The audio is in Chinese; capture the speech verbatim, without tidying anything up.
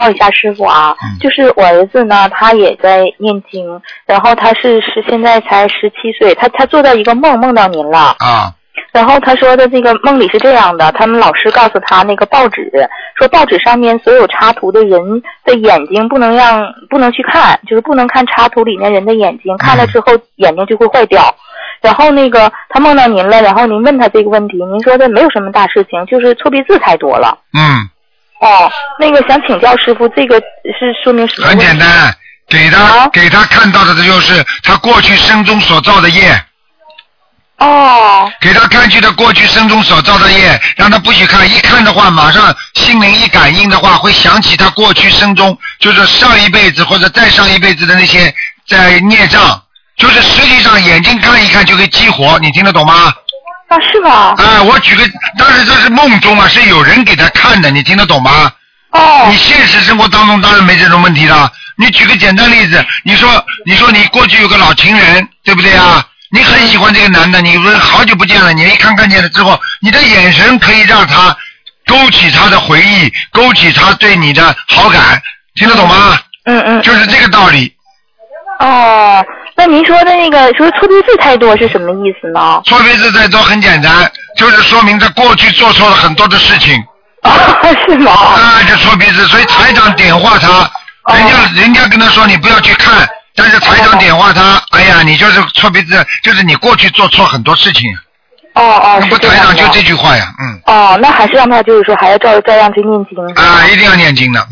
教一下师傅啊， 嗯、 就是我儿子呢，他也在念经，然后他是是现在才十七岁，他他做到一个梦，梦到您了啊。 然后他说的这个梦里是这样的，他们老师告诉他那个报纸，说报纸上面所有插图的人的眼睛不能让不能去看，就是不能看插图里面人的眼睛，看了之后眼睛就会坏掉。然后那个他梦到您了，然后您问他这个问题，您说的没有什么大事情，就是错别字太多了。 嗯。 哦，那个想请教师傅，这个是说明什么？ 很简单，给他、啊、给他看到的就是他过去生中所造的业。 哦， 给他看去的过去生中所造的业，让他不许看，一看的话马上心灵一感应的话会想起他过去生中就是上一辈子或者再上一辈子的那些在孽障，就是实际上眼睛看一看就可以激活，你听得懂吗？ 啊，是吗？ 哎、呃，我举个，当然这是梦中啊，是有人给他看的，你听得懂吗？ 哦。 你现实生活当中当然没这种问题了。你举个简单例子，你说你说你过去有个老情人，对不对啊？你很喜欢这个男的，你好久不见了，你一看看见了之后，你的眼神可以让他勾起他的回忆，勾起他对你的好感，听得懂吗？ 嗯嗯。 就是这个道理。 哦，那您说的那个说错别字太多是什么意思呢？ 错别字太多很简单，就是说明他过去做错了很多的事情。 啊，是吗？ 啊，这错别字，所以台长点化他，哦、人家人家跟他说你不要去看。但是台长点化他，哎呀，你就是错别字，就是你过去做错很多事情。 哦哦， 是这样的。台长就这句话呀，嗯。 哦，那还是让他就是说还要照照样去念经。 啊，一定要念经的。